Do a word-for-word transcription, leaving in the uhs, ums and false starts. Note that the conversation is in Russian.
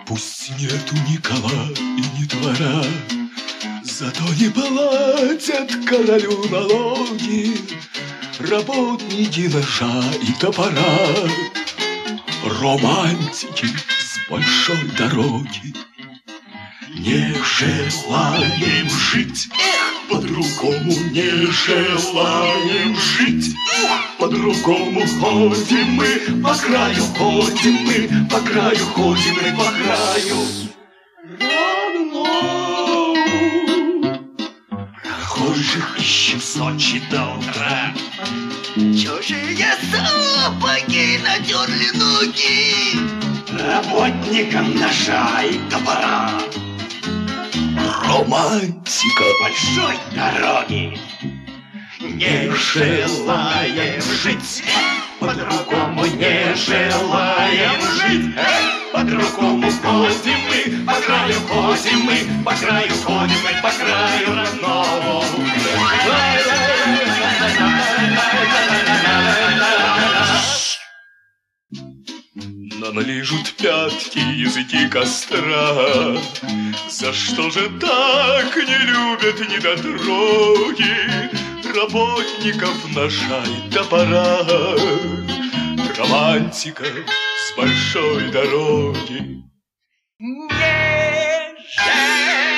Пусть нету ни кола и ни двора, зато не платят королю налоги работники ножа и топора. Романтики с большой дороги не желаем жить, по-другому не желаем жить. По-другому ходим мы, по краю ходим мы, по краю ходим мы, по краю родному. Прохожих ищем с ночи до утра. Чужие сапоги натерли ноги Работникам ножа и топора. Романтика большой дороги не желаем жить, по-другому не желаем жить. По-другому ходим мы, по краю ходим мы, по краю ходим мы, по краю родному. Но налижут пятки языки костра. За что же так не любят недотроги работников ножа и топора? Романтика с большой дороги не жаль.